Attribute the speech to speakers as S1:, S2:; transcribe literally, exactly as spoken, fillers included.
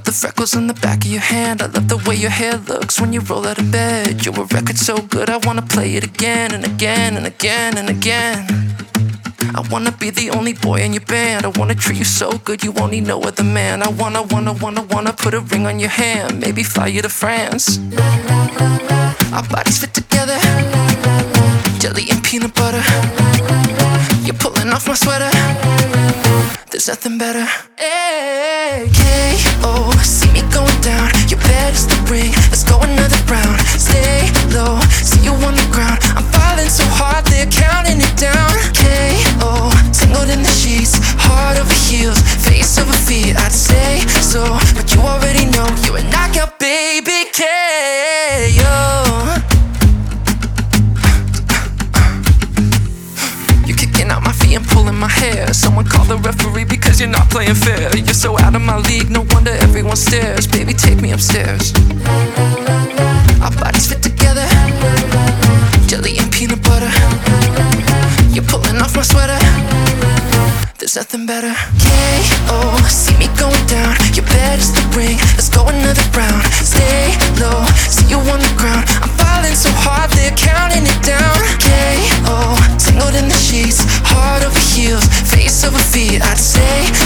S1: the freckles on the back of your hand. I love the way your hair looks when you roll out of bed. You're a record so good, I wanna play it again and again and again and again. I wanna be the only boy in your band. I wanna treat you so good, you won't need no other man. I wanna, wanna, wanna, wanna put a ring on your hand, maybe fly you to France. Our bodies fit together, jelly and peanut butter. You're pulling off my sweater, there's nothing better. Hey, K O, see me going down. Your bed is the ring, let's go another round. Stay low, see you on the ground. I'm falling so hard, they're counting it down. K O, tangled in the sheets, heart over heels, face over feet. I'd say so, but you already know you're a knockout, baby. K O. Out my feet and pulling my hair. Someone call the referee because you're not playing fair. You're so out of my league, no wonder everyone stares. Baby, take me upstairs. Our bodies fit together, jelly and peanut butter. You're pulling off my sweater, there's nothing better. K O, see me going down. Your bed is the ring, let's go another round. Stay low, see you on the ground. I'm falling so hard, they're counting it down. K O, tangled in the sheets, heart over heels, face over feet. I'd say